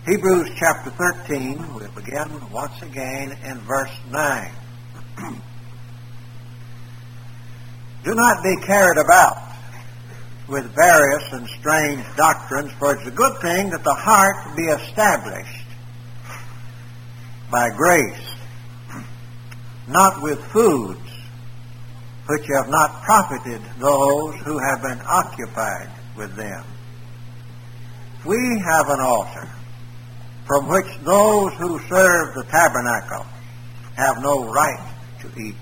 Hebrews chapter 13, we'll begin once again in verse 9. Do not be carried about with various and strange doctrines, for it's a good thing that the heart be established by grace, not with foods, which have not profited those who have been occupied with them. We have an altar from which those who serve the tabernacle have no right to eat.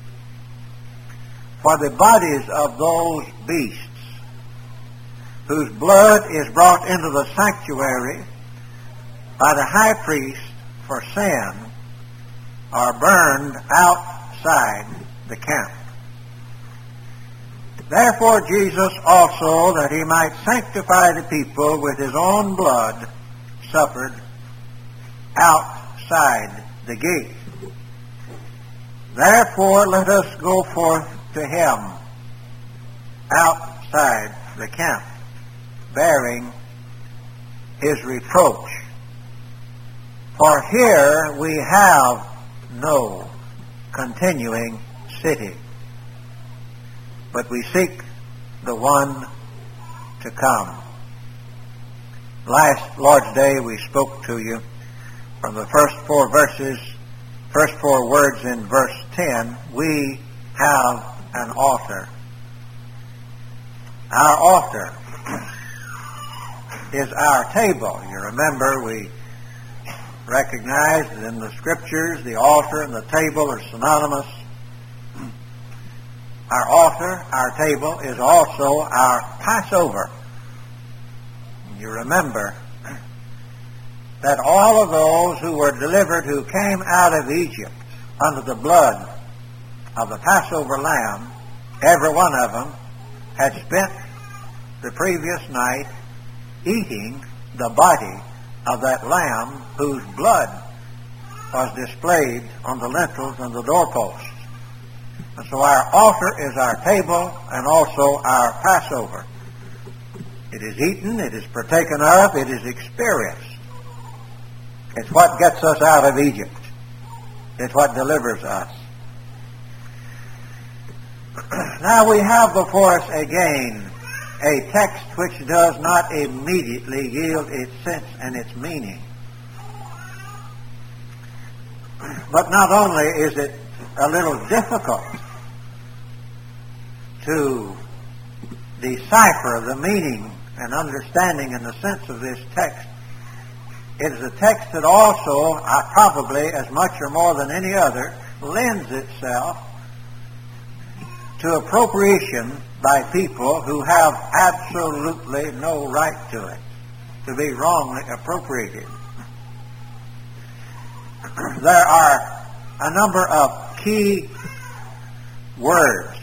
For the bodies of those beasts whose blood is brought into the sanctuary by the high priest for sin are burned outside the camp. Therefore Jesus also, that he might sanctify the people with his own blood, suffered outside the gate. Therefore let us go forth to him outside the camp, bearing his reproach. For here we have no continuing city, but we seek the one to come. Last Lord's Day we spoke to you from the first four words in verse 10, we have an altar. Our altar is our table. You remember we recognized that in the Scriptures the altar and the table are synonymous. Our altar, our table, is also our Passover. You remember that all of those who were delivered, who came out of Egypt under the blood of the Passover lamb, every one of them had spent the previous night eating the body of that lamb whose blood was displayed on the lintels and the doorposts. And so our altar is our table and also our Passover. It is eaten, it is partaken of, it is experienced. It's what gets us out of Egypt. It's what delivers us. Now we have before us again a text which does not immediately yield its sense and its meaning. But not only is it a little difficult to decipher the meaning and understanding and the sense of this text, it is a text that also, probably as much or more than any other, lends itself to appropriation by people who have absolutely no right to it, to be wrongly appropriated. There are a number of key words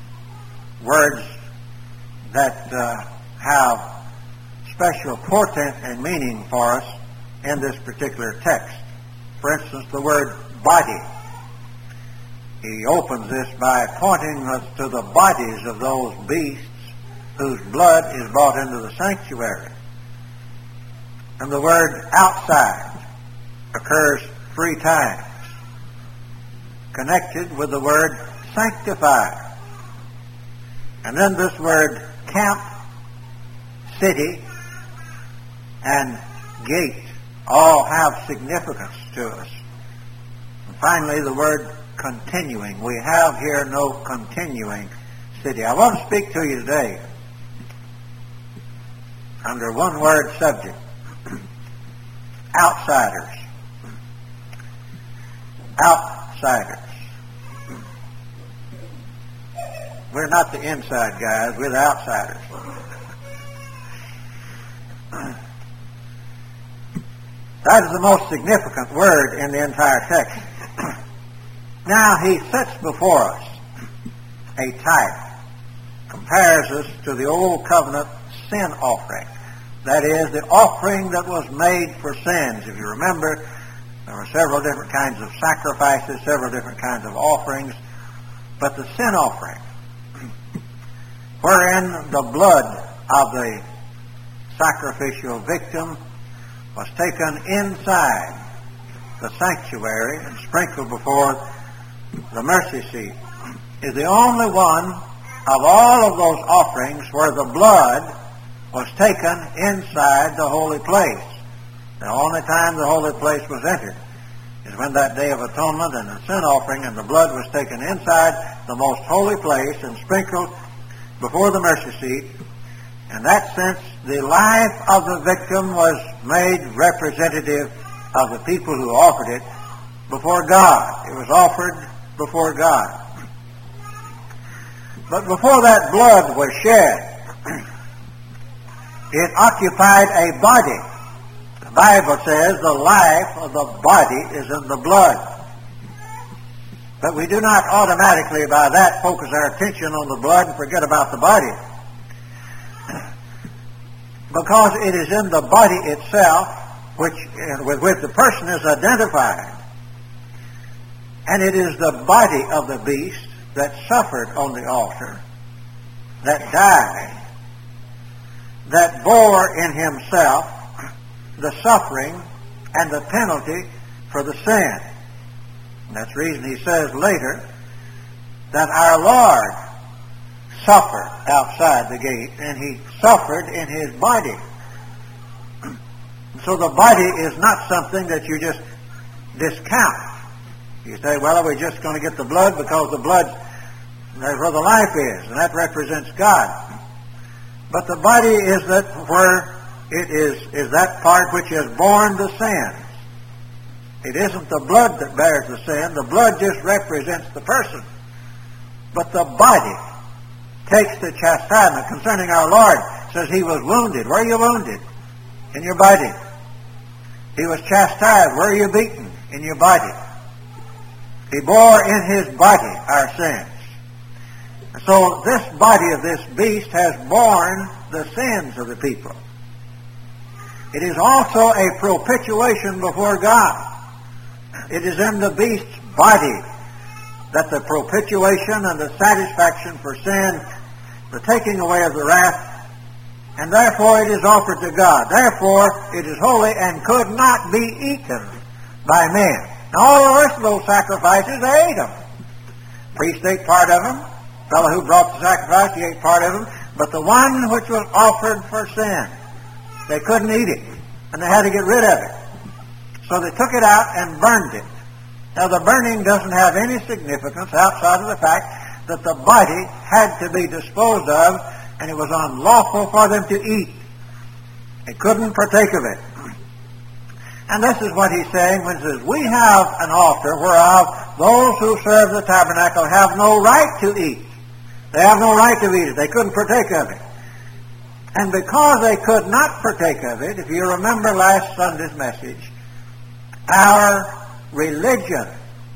that have special portent and meaning for us in this particular text. For instance, the word body. He opens this by pointing us to the bodies of those beasts whose blood is brought into the sanctuary. And the word outside occurs 3 times, connected with the word sanctify. And then this word camp, city, and gate all have significance to us. And finally, the word continuing. We have here no continuing city. I want to speak to you today under one word subject. Outsiders. Outsiders. We're not the inside guys, we're the outsiders. That is the most significant word in the entire text. Now he sets before us a type, compares us to the old covenant sin offering. That is, the offering that was made for sins. If you remember, there were several different kinds of sacrifices, several different kinds of offerings, but the sin offering, wherein the blood of the sacrificial victim was taken inside the sanctuary and sprinkled before the mercy seat, is the only one of all of those offerings where the blood was taken inside the holy place. The only time the holy place was entered is when that Day of Atonement and the sin offering and the blood was taken inside the most holy place and sprinkled before the mercy seat. In that sense, the life of the victim was made representative of the people who offered it before God. It was offered before God. But before that blood was shed, it occupied a body. The Bible says the life of the body is in the blood. But we do not automatically by that focus our attention on the blood and forget about the body. Because it is in the body itself with which the person is identified. And it is the body of the beast that suffered on the altar, that died, that bore in himself the suffering and the penalty for the sin. And that's the reason he says later that our Lord suffered outside the gate, and he suffered in his body. So the body is not something that you just discount. You say, well, we're just going to get the blood because the blood, that's where the life is, and that represents God. But the body is that where it is that part which has borne the sins. It isn't the blood that bears the sin. The blood just represents the person. But the body takes the chastisement. Concerning our Lord, says he was wounded. Where are you wounded? In your body. He was chastised. Where are you beaten? In your body. He bore in his body our sins. So this body of this beast has borne the sins of the people. It is also a propitiation before God. It is in the beast's body that the propitiation and the satisfaction for sin, the taking away of the wrath, and therefore it is offered to God. Therefore it is holy and could not be eaten by men. Now all the rest of those sacrifices, they ate them. Priest ate part of them. The fellow who brought the sacrifice, he ate part of them. But the one which was offered for sin, they couldn't eat it, and they had to get rid of it. So they took it out and burned it. Now the burning doesn't have any significance outside of the fact that the body had to be disposed of, and it was unlawful for them to eat. They couldn't partake of it. And this is what he's saying when he says, we have an altar whereof those who serve the tabernacle have no right to eat. They have no right to eat it. They couldn't partake of it. And because they could not partake of it, if you remember last Sunday's message, our religion,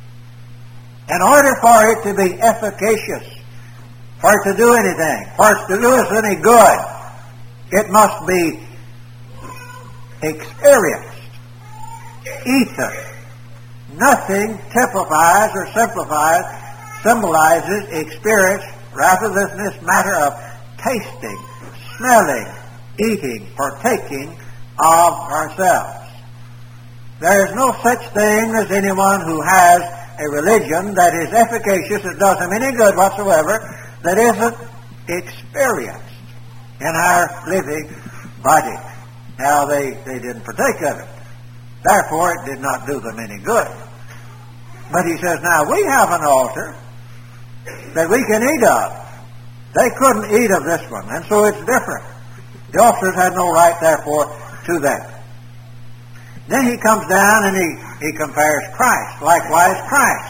in order for it to be efficacious, for it to do anything, for it to do us any good, it must be experienced, eaten. Nothing typifies or symbolizes experience rather than this matter of tasting, smelling, eating, partaking of ourselves. There is no such thing as anyone who has a religion that is efficacious, that does him any good whatsoever, that isn't experienced in our living body. Now, they didn't partake of it. Therefore, it did not do them any good. But he says, now, we have an altar that we can eat of. They couldn't eat of this one, and so it's different. The officers had no right, therefore, to that. Then he comes down and he compares Christ. Likewise, Christ.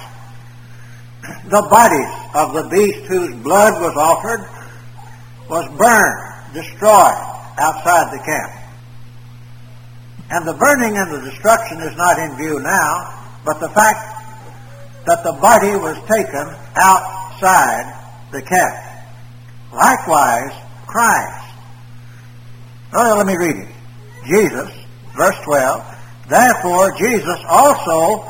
The bodies of the beast whose blood was offered was burned, destroyed outside the camp. And the burning and the destruction is not in view now, but the fact that the body was taken outside the camp. Likewise, Christ. Well, let me read it. Jesus, verse 12, therefore Jesus also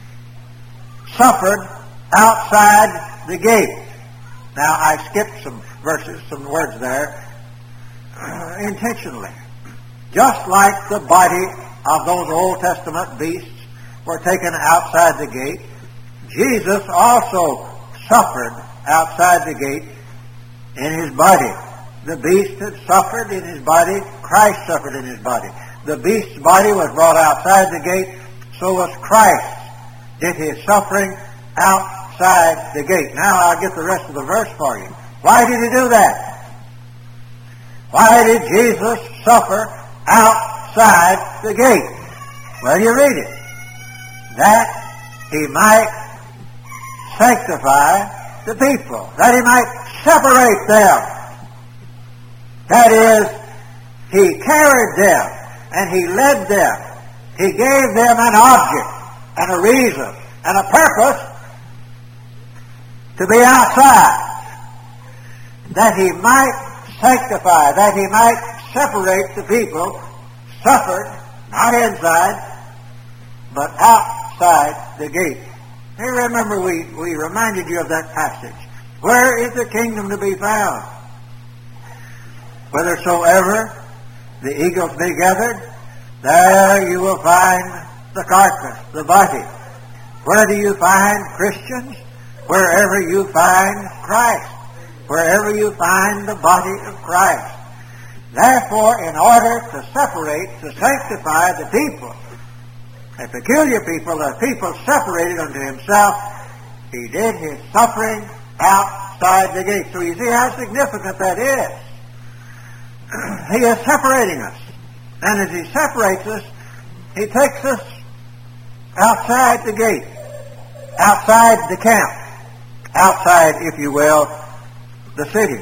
suffered outside the gate. Now, I skipped some verses, some words there, intentionally. Just like the body of those Old Testament beasts were taken outside the gate, Jesus also suffered outside the gate in his body. The beast had suffered in his body. Christ suffered in his body. The beast's body was brought outside the gate. So was Christ. Did his suffering outside the gate. Now I'll get the rest of the verse for you. Why did he do that? Why did Jesus suffer outside the gate? Well, you read it. That he might sanctify the people. That he might separate them. That is, he carried them and he led them. He gave them an object and a reason and a purpose to be outside. That he might sanctify, that he might separate the people, suffered, not inside, but outside the gate. You remember we reminded you of that passage. Where is the kingdom to be found? Whithersoever the eagles be gathered, there you will find the carcass, the body. Where do you find Christians? Wherever you find Christ. Wherever you find the body of Christ. Therefore, in order to separate, to sanctify the people, a peculiar people, a people separated unto himself, he did his suffering outside the gate. So you see how significant that is. He is separating us. And as he separates us, he takes us outside the gate, outside the camp, outside, if you will, the city.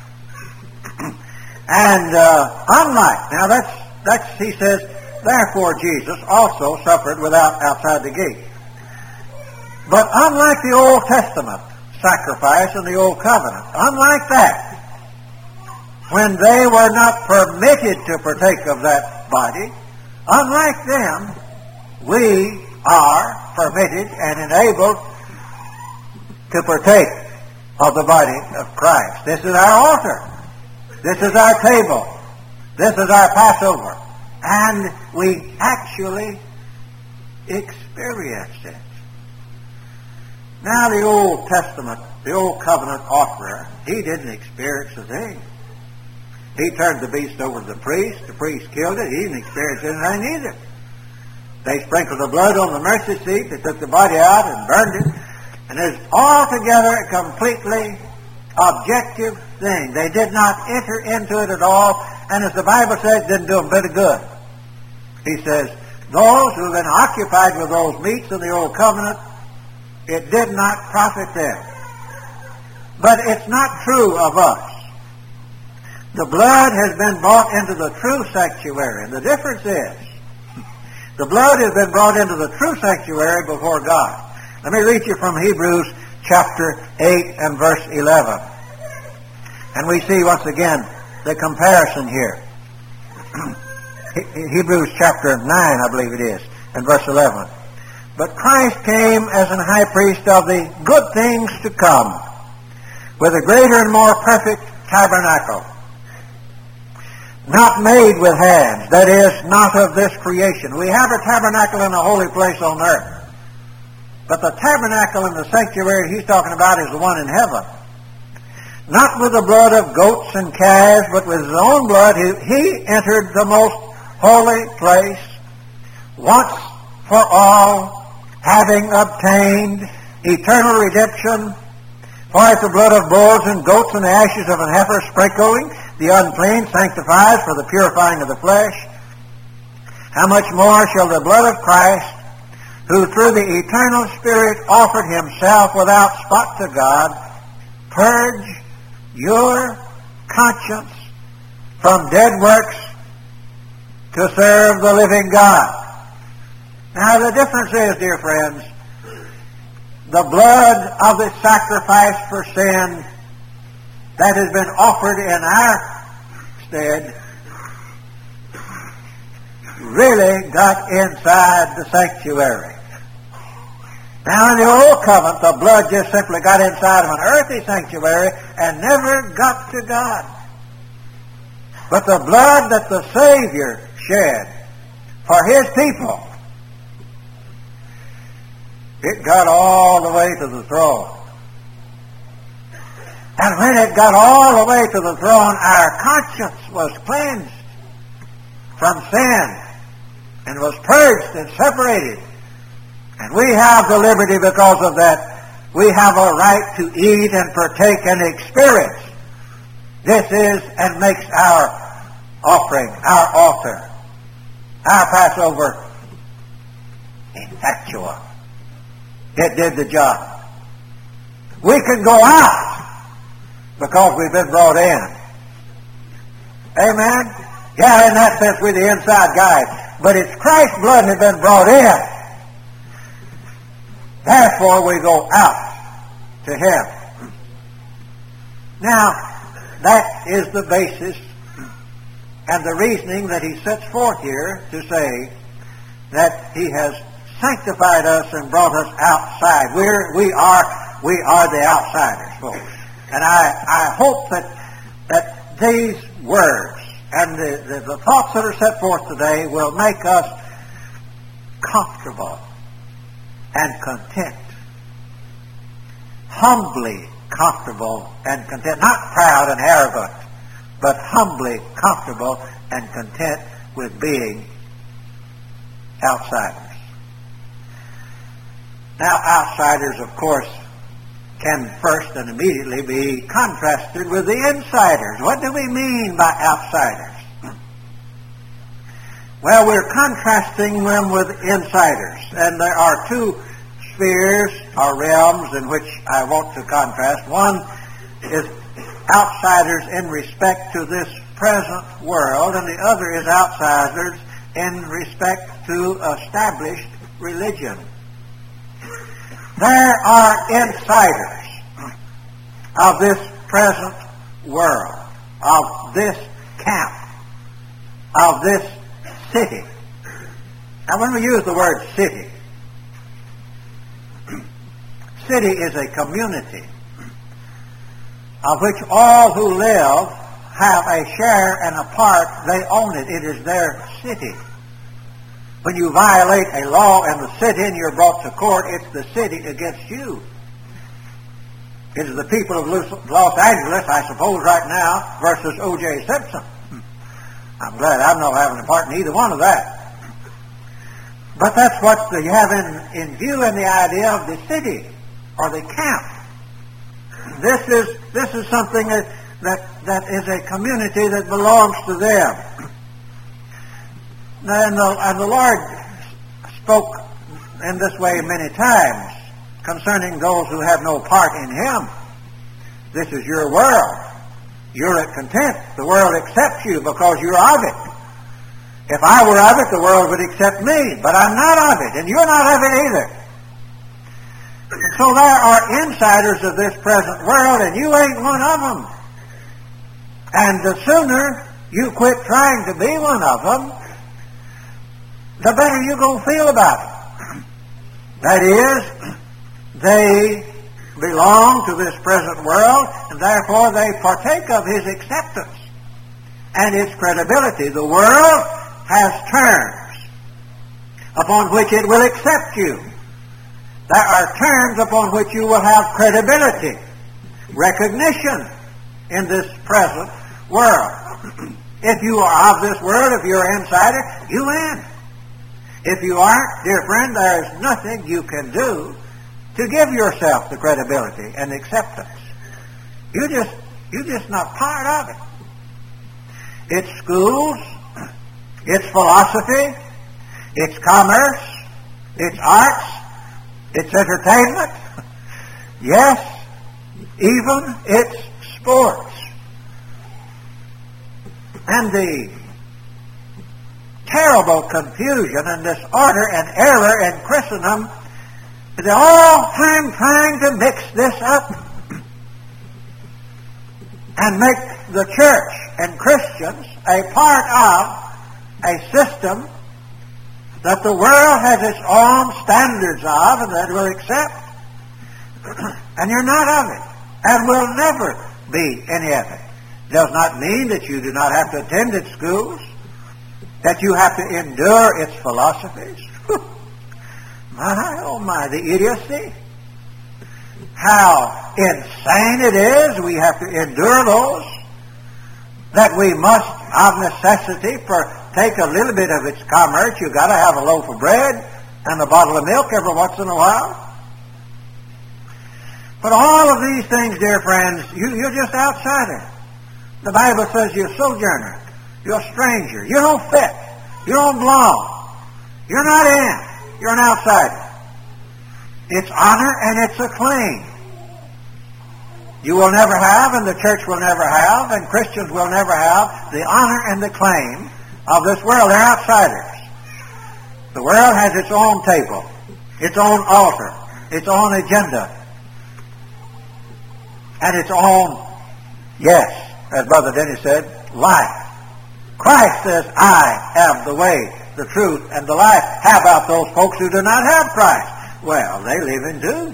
And unlike, now that's he says, therefore Jesus also suffered outside the gate. But unlike the Old Testament sacrifice and the Old Covenant, unlike that, when they were not permitted to partake of that body, unlike them, we are permitted and enabled to partake of the body of Christ. This is our altar. This is our table. This is our Passover. And we actually experience it. Now the Old Testament, the Old Covenant offerer, he didn't experience a thing. He turned the beast over to the priest killed it, he didn't experience anything either. They sprinkled the blood on the mercy seat, they took the body out and burned it, and it's altogether a completely objective thing. They did not enter into it at all, and as the Bible says, it didn't do them a bit of good. He says, those who have been occupied with those meats in the Old Covenant, it did not profit them. But it's not true of us. The blood has been brought into the true sanctuary, and the difference is, the blood has been brought into the true sanctuary before God. Let me read you from Hebrews chapter 8 and verse 11. And we see once again the comparison here. Hebrews chapter 9, I believe it is, and verse 11. But Christ came as an high priest of the good things to come, with a greater and more perfect tabernacle, not made with hands, that is, not of this creation. We have a tabernacle in a holy place on earth. But the tabernacle in the sanctuary he's talking about is the one in heaven. Not with the blood of goats and calves, but with his own blood, he entered the most holy place once for all, having obtained eternal redemption. For if the blood of bulls and goats and the ashes of an heifer sprinkling the unclean sanctifies for the purifying of the flesh, how much more shall the blood of Christ, who through the eternal Spirit offered himself without spot to God, purge your conscience from dead works to serve the living God. Now the difference is, dear friends, the blood of the sacrifice for sin that has been offered in our stead really got inside the sanctuary. Now in the Old Covenant, the blood just simply got inside of an earthly sanctuary and never got to God. But the blood that the Savior shed for His people. It got all the way to the throne. And when it got all the way to the throne, our conscience was cleansed from sin and was purged and separated. And we have the liberty because of that. We have a right to eat and partake and experience. This is and makes our offering, our altar, our Passover effectual. It did the job. We can go out because we've been brought in. Amen? Yeah, in that sense we're the inside guys. But it's Christ's blood has been brought in. Therefore we go out to Him. Now, that is the basis and the reasoning that he sets forth here to say that He has sanctified us and brought us outside. We are the outsiders, folks. And I hope that these words and the thoughts that are set forth today will make us comfortable and content. Humbly comfortable and content. Not proud and arrogant, but humbly comfortable and content with being outsiders. Now, outsiders, of course, can first and immediately be contrasted with the insiders. What do we mean by outsiders? Well, we're contrasting them with insiders. And there are two spheres or realms in which I want to contrast. One is outsiders in respect to this present world, and the other is outsiders in respect to established religion. There are insiders of this present world, of this camp, of this city. Now, when we use the word city, city is a community of which all who live have a share and a part. They own it. It is their city. When you violate a law in the city and you're brought to court, it's the city against you. It is the people of Los Angeles, I suppose, right now, versus O.J. Simpson. I'm glad I'm not having a part in either one of that. But that's what you have in view in the idea of the city or the camp. This is something that is a community that belongs to them. And the Lord spoke in this way many times concerning those who have no part in Him. This is your world. You're at content. The world accepts you because you're of it. If I were of it, the world would accept me. But I'm not of it, and you're not of it either. And so there are insiders of this present world, and you ain't one of them. And the sooner you quit trying to be one of them, the better you're going to feel about it. That is, they belong to this present world, and therefore they partake of His acceptance and its credibility. The world has terms upon which it will accept you. There are terms upon which you will have credibility, recognition in this present world. If you are of this world, if you're an insider, you win. If you aren't, dear friend, there's nothing you can do to give yourself the credibility and acceptance. You're just not part of it. It's schools, it's philosophy, it's commerce, it's arts, it's entertainment, yes, even it's sports. And the terrible confusion and disorder and error in Christendom, they're all time trying to mix this up and make the church and Christians a part of a system that the world has its own standards of and that will accept. And you're not of it and will never be any of it. Does not mean that you do not have to attend its schools. that you have to endure its philosophies. My, oh my, the idiocy. How insane it is we have to endure those. That we must, of necessity, partake a little bit of its commerce. You've got to have a loaf of bread and a bottle of milk every once in a while. But all of these things, dear friends, you're just outsider. The Bible says you're a sojourner. You're a stranger. You don't fit. You don't belong. You're not in. You're an outsider. It's honor and it's acclaim. You will never have, and the church will never have, and Christians will never have the honor and the claim of this world. They're outsiders. The world has its own table, its own altar, its own agenda, and its own, yes, as Brother Denny said, life. Christ says, I am the way, the truth, and the life. How about those folks who do not have Christ? Well, they live in doom.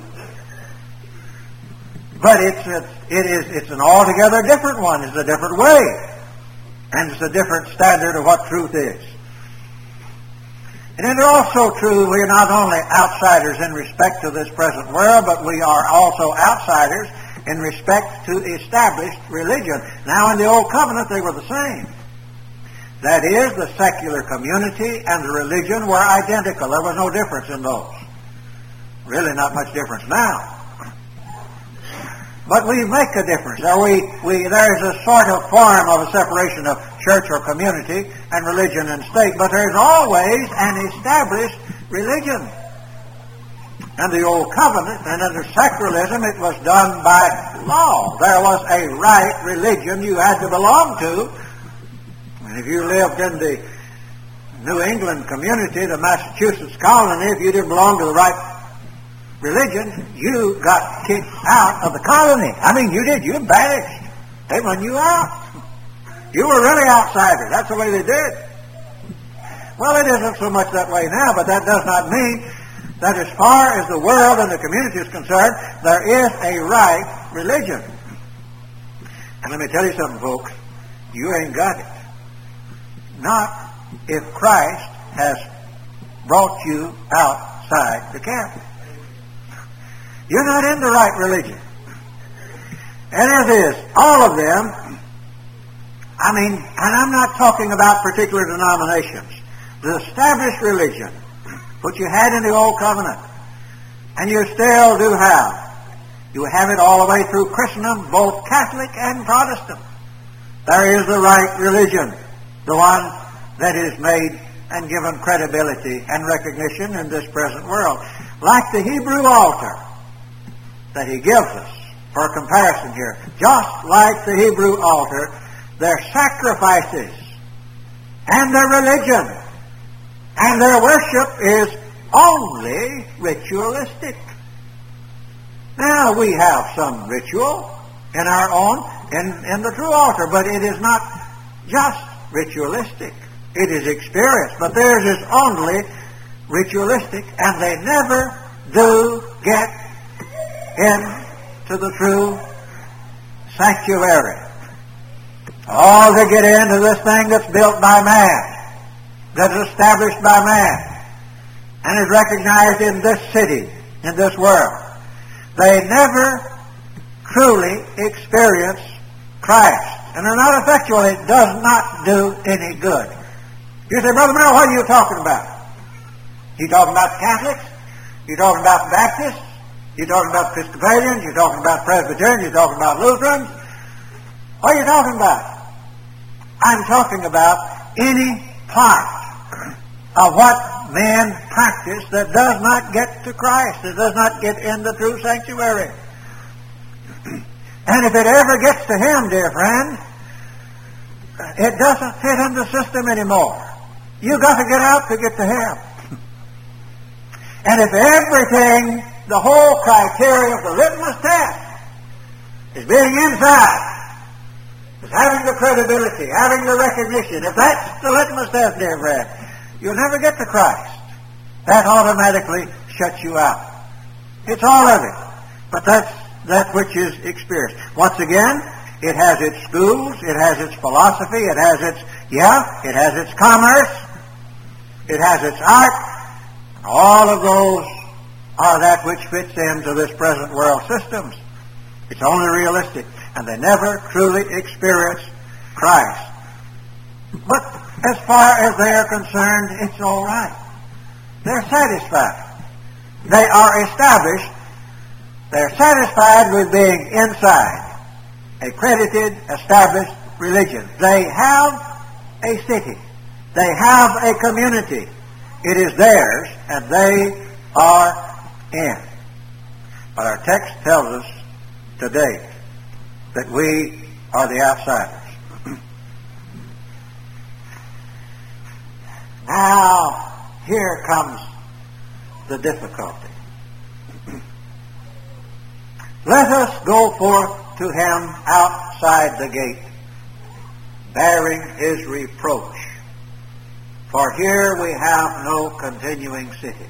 But it's an altogether different one. It's a different way. And it's a different standard of what truth is. And it is also true we are not only outsiders in respect to this present world, but we are also outsiders in respect to established religion. Now, in the Old Covenant, they were the same. That is, the secular community and the religion were identical. There was no difference in those. Really not much difference now. But we make a difference. There is a sort of form of a separation of church or community and religion and state, but there's always an established religion. And the Old Covenant, and under secularism, it was done by law. There was a right religion you had to belong to. And if you lived in the New England community, the Massachusetts colony, if you didn't belong to the right religion, you got kicked out of the colony. I mean, you did. You banished. They run you out. You were really outsider. That's the way they did. Well, it isn't so much that way now, but that does not mean that as far as the world and the community is concerned, there is a right religion. And let me tell you something, folks. You ain't got it. Not if Christ has brought you outside the camp. You're not in the right religion. And it is, all of them, I mean, and I'm not talking about particular denominations. The established religion, which you had in the Old Covenant, and you still do have. You have it all the way through Christendom, both Catholic and Protestant. There is the right religion, the one that is made and given credibility and recognition in this present world. Like the Hebrew altar that he gives us for comparison here. Just like the Hebrew altar, their sacrifices and their religion and their worship is only ritualistic. Now, we have some ritual in our own, in the true altar, but it is not just ritualistic. It is experience, but theirs is only ritualistic, and they never do get into the true sanctuary. Oh, they get into this thing that's built by man, that's established by man, and is recognized in this city, in this world. They never truly experience Christ, and they're not effectual. It does not do any good. You say, Brother Merrill, what are you talking about? You talking about the Catholics? You talking about the Baptists? You talking about Episcopalians? You talking about Presbyterians? You talking about Lutherans? What are you talking about? I'm talking about any part of what men practice that does not get to Christ, that does not get in the true sanctuary. And if it ever gets to Him, dear friend, it doesn't fit in the system anymore. You've got to get out to get to Him. And if everything, the whole criteria of the litmus test is being inside, is having the credibility, having the recognition, if that's the litmus test, dear friend, you'll never get to Christ. That automatically shuts you out. It's all of it. But that's that which is experienced. Once again, it has its schools, it has its philosophy, it has its commerce, It has its art. All of those are that which fits into this present world systems. It's only realistic. And they never truly experience Christ. But as far as they are concerned, it's all right. They're satisfied. They are established. They're satisfied with being inside accredited, established religion. They have a city. They have a community. It is theirs, and they are in. But our text tells us today that we are the outsiders. Now, here comes the difficulty. Let us go forth to him outside the gate, bearing his reproach. For here we have no continuing city.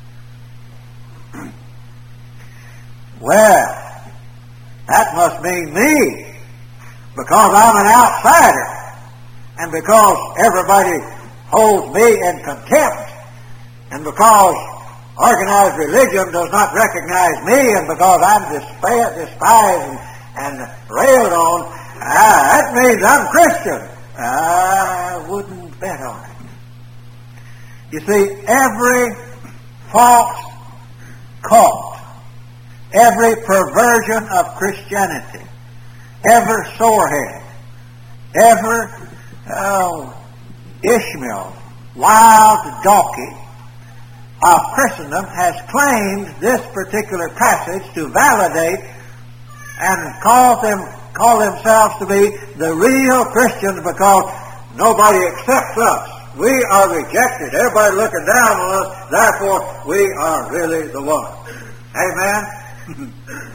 Well, that must mean me, because I'm an outsider, and because everybody holds me in contempt, and because organized religion does not recognize me, and because I'm despised and railed on, that means I'm Christian. I wouldn't bet on it. You see, every false cult, every perversion of Christianity, every sorehead, every Ishmael, wild donkey of Christendom has claimed this particular passage to validate and call themselves to be the real Christians because nobody accepts us. We are rejected. Everybody looking down on us. Therefore, we are really the one. Amen?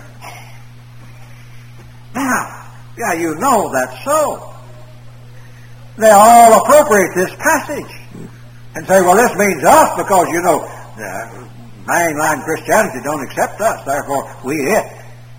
Now, yeah, you know that's so. They all appropriate this passage and say, well, this means us because, you know, mainline Christianity don't accept us. Therefore, we it.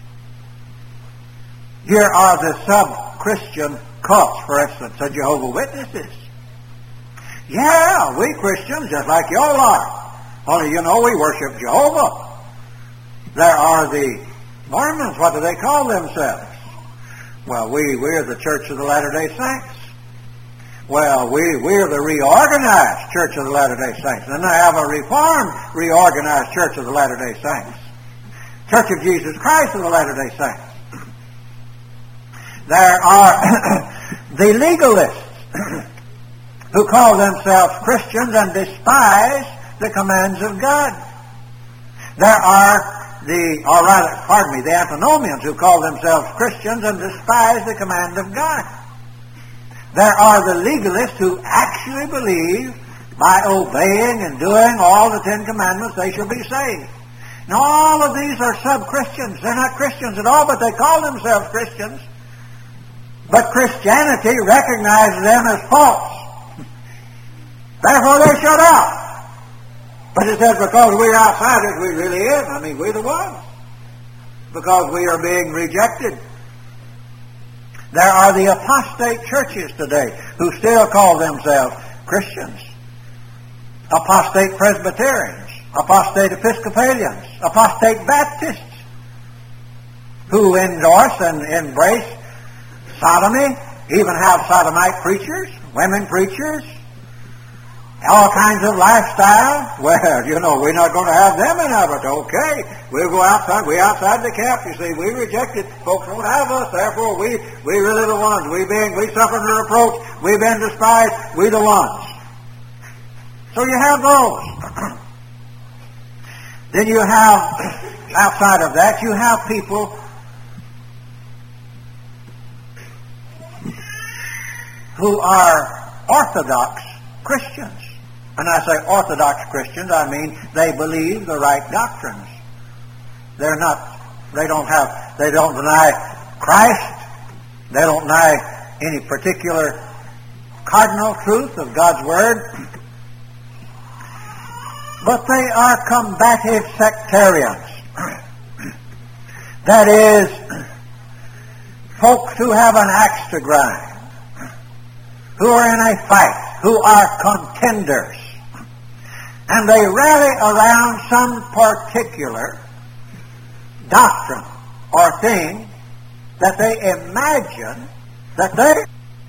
Here are the sub-Christian cults, for instance, the Jehovah's Witnesses. Yeah, we Christians, just like y'all are. Only, you know, we worship Jehovah. There are the Mormons. What do they call themselves? Well, we're the Church of the Latter-day Saints. Well, we're the reorganized Church of the Latter-day Saints. And then they have a reformed, reorganized Church of the Latter-day Saints. Church of Jesus Christ of the Latter-day Saints. There are the legalists who call themselves Christians and despise the commands of God. There are the antinomians who call themselves Christians and despise the command of God. There are the legalists who actually believe by obeying and doing all the Ten Commandments they shall be saved. Now all of these are sub-Christians. They're not Christians at all, but they call themselves Christians. But Christianity recognizes them as false. Therefore they shut out. But it says because we're outsiders, we really is. I mean, we're the ones. Because we are being rejected. There are the apostate churches today who still call themselves Christians. Apostate Presbyterians, apostate Episcopalians, apostate Baptists who endorse and embrace sodomy, even have sodomite preachers, women preachers, all kinds of lifestyle. Well, you know, we're not going to have them in heaven. Okay, we'll go outside. We're outside the camp. You see, we rejected. Folks won't have us. Therefore, we really the ones. We suffered the reproach. We've been despised. We the ones. So you have those. Then you have, outside of that, you have people who are Orthodox Christians. And I say Orthodox Christians, I mean they believe the right doctrines. They don't deny Christ. They don't deny any particular cardinal truth of God's Word. But they are combative sectarians. That is, folks who have an axe to grind, who are in a fight, who are contenders. and they rally around some particular doctrine or thing that they imagine that they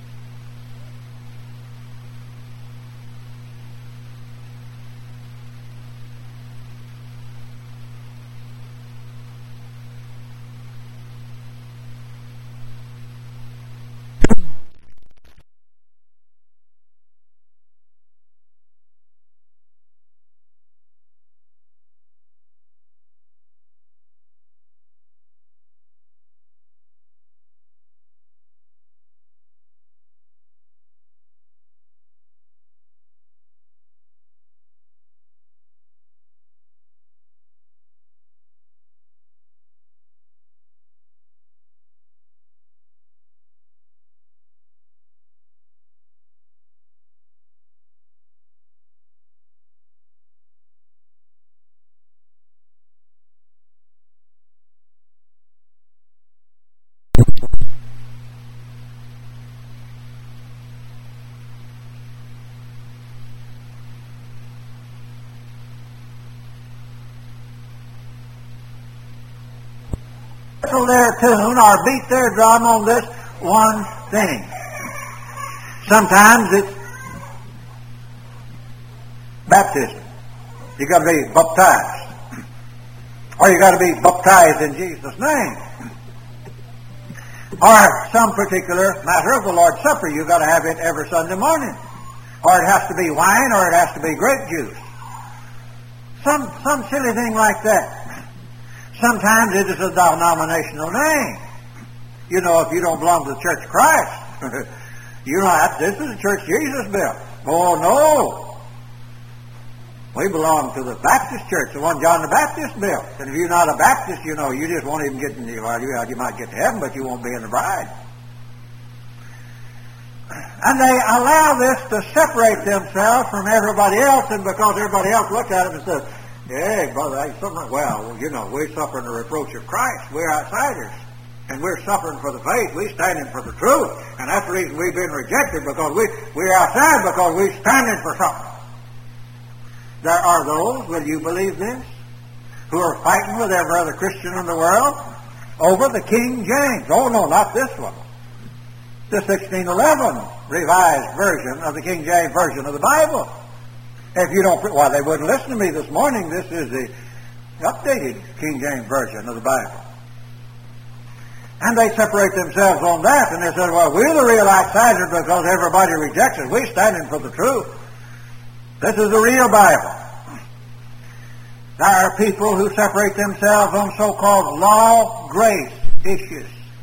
whistle their tune or beat their drum on this one thing. Sometimes it's baptism. You got to be baptized. Or you got to be baptized in Jesus' name. Or some particular matter of the Lord's Supper. You got to have it every Sunday morning. Or it has to be wine, or it has to be grape juice. Some silly thing like that. Sometimes it is a denominational name. You know, if you don't belong to the Church of Christ, you know, this is the church Jesus built. Oh, no. We belong to the Baptist church, the one John the Baptist built. And if you're not a Baptist, you know, you just won't even get in the, well, you might get to heaven, but you won't be in the bride. And they allow this to separate themselves from everybody else, and because everybody else looks at them and says, hey, brother, something, well, you know, we're suffering the reproach of Christ. We're outsiders. And we're suffering for the faith. We're standing for the truth. And that's the reason we've been rejected, because we're outside because we're standing for something. There are those, will you believe this, who are fighting with every other Christian in the world over the King James. Oh, no, not this one. The 1611 revised version of the King James Version of the Bible. If you don't, well, they wouldn't listen to me this morning. This is the updated King James Version of the Bible. And they separate themselves on that, and they said, well, we're the real outsiders because everybody rejects us. We're standing for the truth. This is the real Bible. There are people who separate themselves on so-called law-grace issues.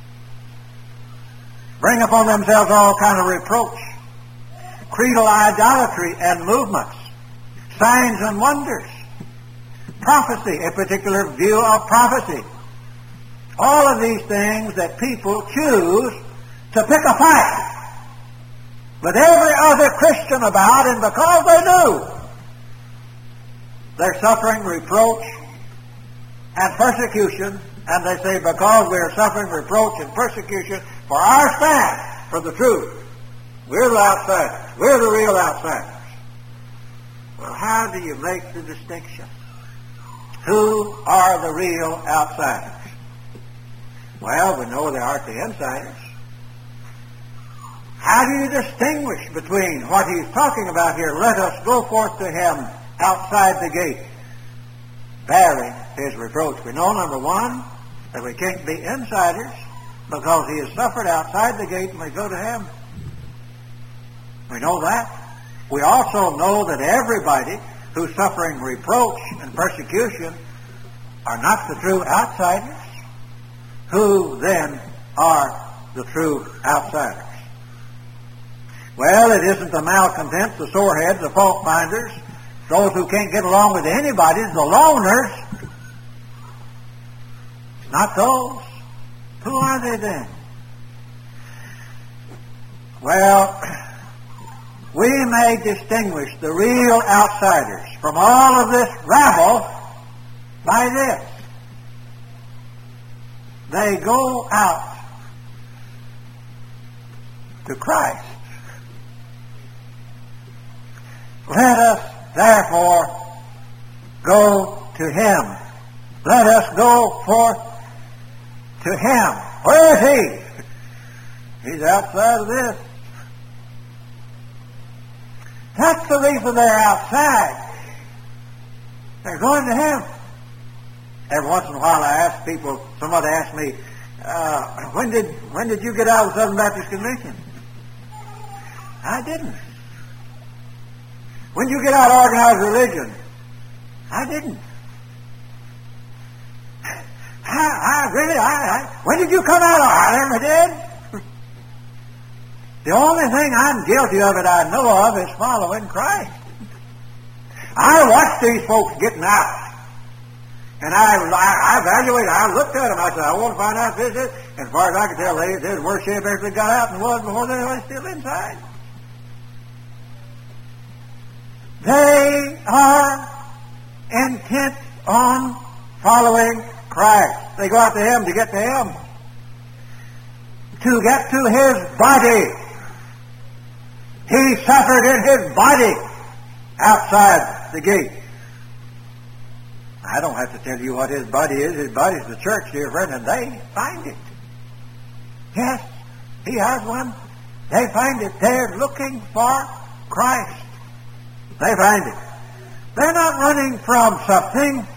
Bring upon themselves all kind of reproach, creedal idolatry and movements, signs and wonders, prophecy, a particular view of prophecy. All of these things that people choose to pick a fight with every other Christian about, and because they do, they're suffering reproach and persecution, and they say, because we're suffering reproach and persecution for our stand for the truth, we're the outsiders. We're the real outsiders. Well, how do you make the distinction? Who are the real outsiders? Well, we know they aren't the insiders. How do you distinguish between what he's talking about here? Let us go forth to him outside the gate, bearing his reproach. We know, number one, that we can't be insiders because he has suffered outside the gate and we go to him. We know that. We also know that everybody who's suffering reproach and persecution are not the true outsiders. Who then are the true outsiders? Well, it isn't the malcontents, the soreheads, the fault finders, those who can't get along with anybody, the loners. It's not those. Who are they then? Well, we may distinguish the real outsiders from all of this rabble by this. They go out to Christ. Let us therefore go to Him. Let us go forth to Him. Where is He? He's outside of this. That's the reason they're outside. They're going to Him. Every once in a while I ask people, somebody asks me, when did you get out of the Southern Baptist Convention? I didn't. When did you get out of organized religion? I didn't. When did you come out of it? I never did. The only thing I'm guilty of that I know of is following Christ. I watched these folks getting out. And I evaluated, I looked at them, I said, I want to find out if this is. As far as I could tell, they did worse shape after they got out than was before they were still inside. They are intent on following Christ. They go out to Him to get to Him. To get to His body. He suffered in His body outside the gate. I don't have to tell you what His body is. His body is the church, dear friend, and they find it. Yes, He has one. They find it. They're looking for Christ. They find it. They're not running from something.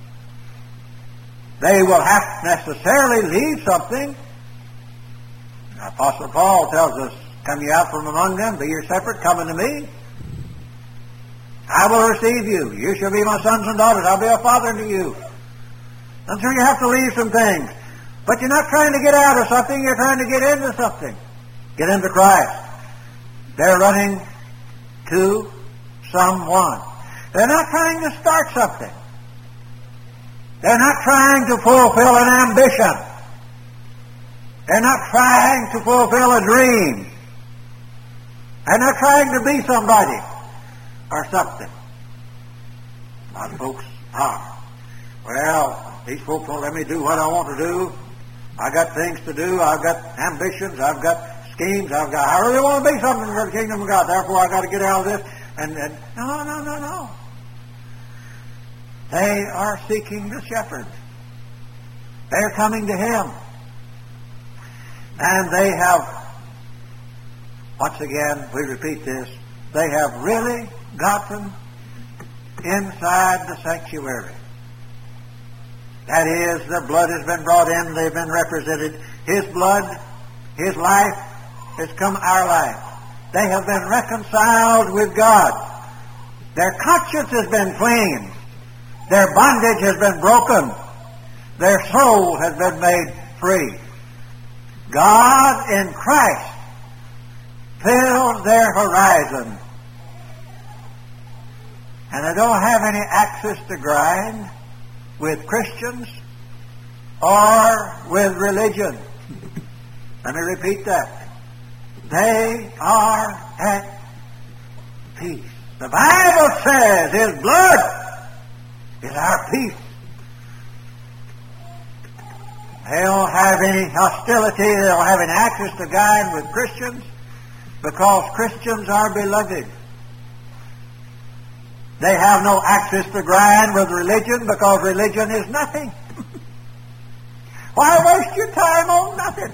They will have to necessarily leave something. Apostle Paul tells us, come ye out from among them, be ye separate, come unto me. I will receive you. You shall be my sons and daughters. I'll be a father unto you. I'm sure you have to leave some things. But you're not trying to get out of something. You're trying to get into something. Get into Christ. They're running to someone. They're not trying to start something. They're not trying to fulfill an ambition. They're not trying to fulfill a dream. They're not trying to be somebody or something. A lot of folks are. Well, these folks won't let me do what I want to do. I got things to do. I've got ambitions. I've got schemes. I really want to be something for the kingdom of God. Therefore, I got to get out of this. And no. They are seeking the shepherd. They're coming to Him. And they have, once again, we repeat this, they have really gotten inside the sanctuary. That is, their blood has been brought in, they've been represented. His blood, His life, has come our life. They have been reconciled with God. Their conscience has been cleansed. Their bondage has been broken. Their soul has been made free. God in Christ fills their horizon. And they don't have any axes to grind with Christians or with religion. Let me repeat that. They are at peace. The Bible says His blood is our peace. They don't have any hostility. They don't have any access to grind with Christians because Christians are beloved. They have no access to grind with religion because religion is nothing. Why waste your time on nothing?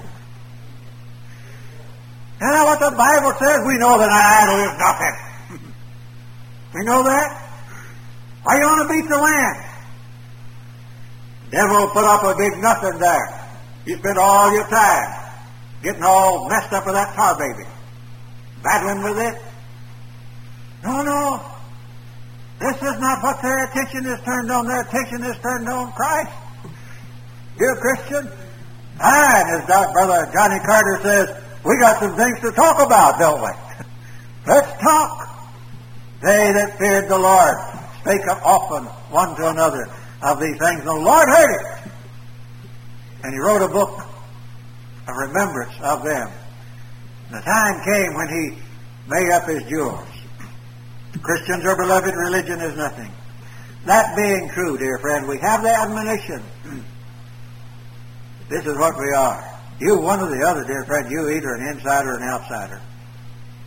You know what the Bible says? We know that an idol is nothing. We know that? Why you want to beat the land? Devil will put up a big nothing there. You spend all your time getting all messed up with that tar baby. Battling with it. No. This is not what their attention is turned on. Their attention is turned on Christ. Dear Christian, as Brother Johnny Carter says, we got some things to talk about, don't we? Let's talk. They that feared the Lord spake often one to another of these things. And the Lord heard it. And He wrote a book of remembrance of them. And the time came when He made up His jewels. Christians are beloved, religion is nothing. That being true, dear friend, we have the admonition. This is what we are. You one or the other, dear friend, you either an insider or an outsider.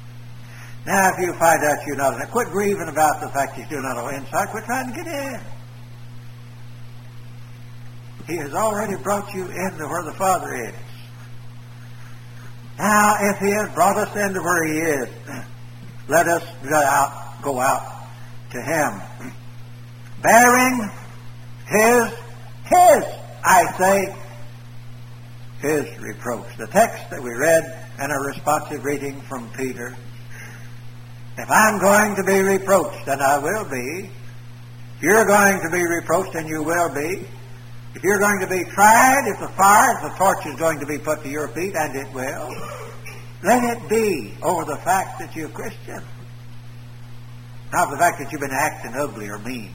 Now, if you find out you're not, quit grieving about the fact that you're not an insider. Quit trying to get in. He has already brought you into where the Father is. Now, if He has brought us into where He is, let us go out to Him, bearing His, His reproach. The text that we read and a responsive reading from Peter. If I'm going to be reproached, and I will be. If you're going to be reproached, and you will be. If you're going to be tried, if the torch is going to be put to your feet, and it will, let it be over the fact that you're a Christian. Not the fact that you've been acting ugly or mean.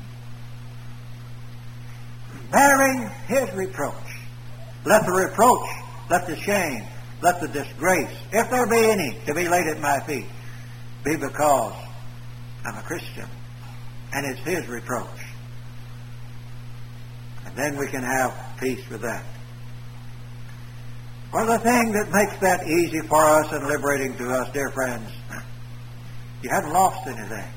Bearing His reproach. Let the reproach, let the shame, let the disgrace, if there be any, to be laid at my feet, be because I'm a Christian. And it's His reproach. And then we can have peace with that. Well, the thing that makes that easy for us and liberating to us, dear friends, you haven't lost anything.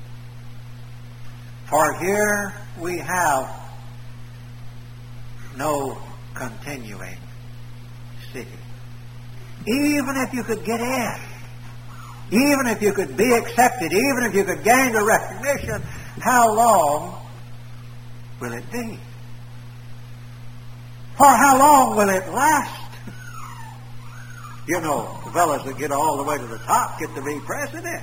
For here we have no continuing city. Even if you could get in, even if you could be accepted, even if you could gain the recognition, how long will it be? For how long will it last? You know, the fellows that get all the way to the top get to be president.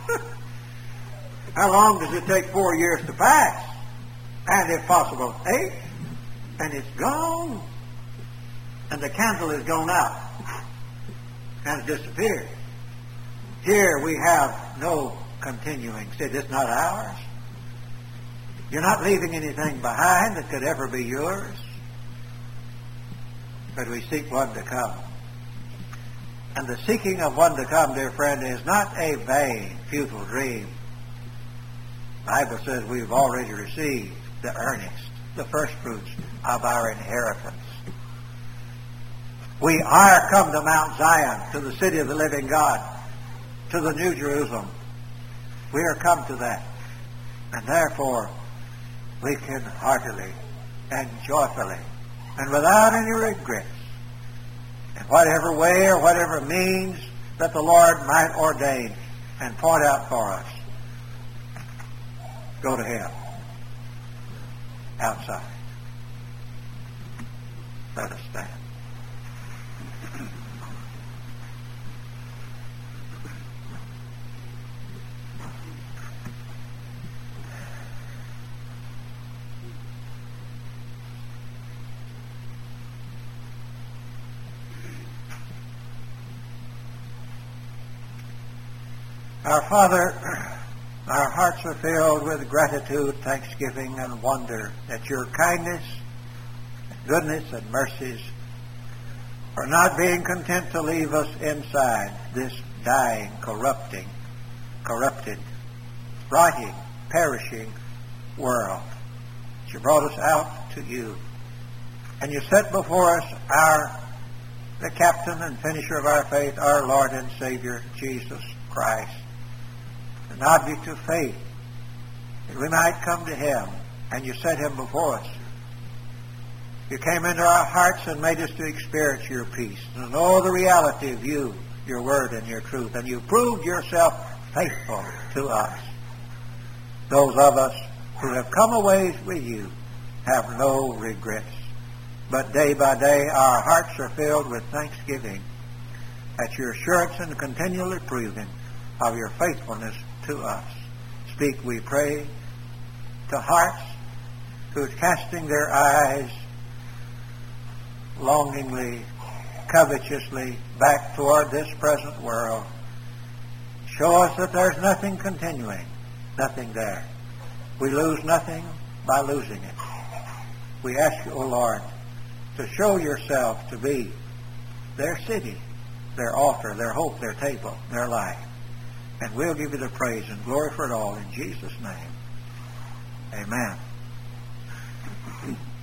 How long does it take? 4 years to pass? And if possible, 8? And it's gone. And the candle is gone out. And it disappeared. Here we have no continuing city. It's not ours. You're not leaving anything behind that could ever be yours. But we seek one to come. And the seeking of one to come, dear friend, is not a vain, futile dream. The Bible says we've already received the earnest, the first fruits of our inheritance. We are come to Mount Zion, to the city of the living God, to the New Jerusalem. We are come to that. And therefore, we can heartily and joyfully and without any regrets, in whatever way or whatever means that the Lord might ordain and point out for us, go to Him outside. Let us stand. Our Father, our hearts are filled with gratitude, thanksgiving, and wonder at Your kindness, goodness, and mercies for not being content to leave us inside this dying, corrupted, rotting, perishing world. You brought us out to You, and You set before us the captain and finisher of our faith, our Lord and Savior, Jesus Christ, an object of faith, that we might come to Him, and You set Him before us. You came into our hearts and made us to experience Your peace, to know the reality of You, Your Word, and Your truth, and You proved Yourself faithful to us. Those of us who have come away with You have no regrets, but day by day our hearts are filled with thanksgiving at Your assurance and continually proving of Your faithfulness to us. Speak, we pray, to hearts who are casting their eyes longingly, covetously back toward this present world. Show us that there's nothing continuing, nothing there. We lose nothing by losing it. We ask You, O Lord, to show Yourself to be their city, their altar, their hope, their table, their life. And we'll give You the praise and glory for it all in Jesus' name. Amen.